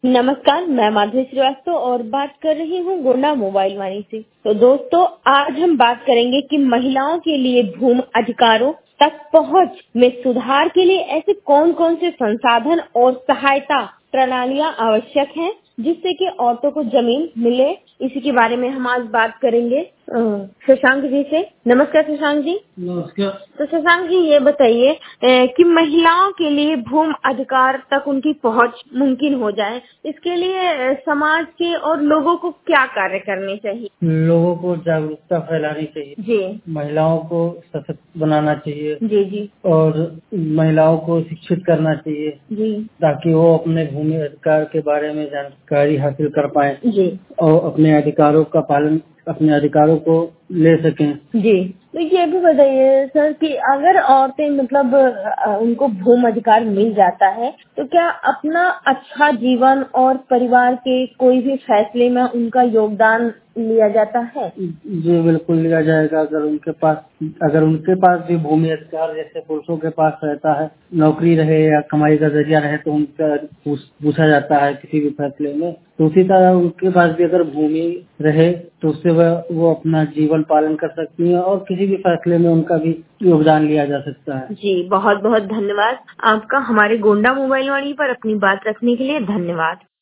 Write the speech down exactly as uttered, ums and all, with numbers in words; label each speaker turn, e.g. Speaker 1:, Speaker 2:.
Speaker 1: नमस्कार, मैं माधुरी श्रीवास्तव और बात कर रही हूँ गोंडा मोबाइल वाणी से। तो दोस्तों, आज हम बात करेंगे कि महिलाओं के लिए भूमि अधिकारों तक पहुँच में सुधार के लिए ऐसे कौन कौन से संसाधन और सहायता प्रणालियाँ आवश्यक हैं जिससे कि औरतों को जमीन मिले। इसी के बारे में हम आज बात करेंगे अ, शशांक जी से। नमस्कार शशांक जी।
Speaker 2: नमस्कार।
Speaker 1: तो शशांक जी, ये बताइए अ, कि महिलाओं के लिए भूमि अधिकार तक उनकी पहुंच मुमकिन हो जाए, इसके लिए अ, समाज के और लोगों को क्या कार्य करने चाहिए?
Speaker 2: लोगों को जागरूकता फैलानी चाहिए
Speaker 1: जी
Speaker 2: महिलाओं को सशक्त बनाना चाहिए
Speaker 1: जी जी
Speaker 2: और महिलाओं को शिक्षित करना चाहिए
Speaker 1: जी
Speaker 2: ताकि वो अपने भूमि अधिकार के बारे में जानकारी हासिल कर पाए
Speaker 1: जी
Speaker 2: और अपने अधिकारों का पालन अपने अधिकारों को ले सकें।
Speaker 1: जी तो ये भी बताइए सर कि अगर औरतें मतलब अ, उनको भूमि अधिकार मिल जाता है तो क्या अपना अच्छा जीवन और परिवार के कोई भी फैसले में उनका योगदान लिया जाता है?
Speaker 2: जी बिल्कुल लिया जाएगा। अगर उनके पास अगर उनके पास भी भूमि अधिकार जैसे पुरुषों के पास रहता है, नौकरी रहे या कमाई का जरिया रहे तो उनका पूछा जाता है किसी भी फैसले में, तो उसी तरह उनके पास भी अगर भूमि रहे तो उससे वह वो अपना जीवन पालन कर सकती है और किसी भी फैसले में उनका भी योगदान लिया जा सकता है।
Speaker 1: जी, बहुत बहुत धन्यवाद आपका हमारे गोंडा मोबाइल वाणी पर अपनी बात रखने के लिए। धन्यवाद।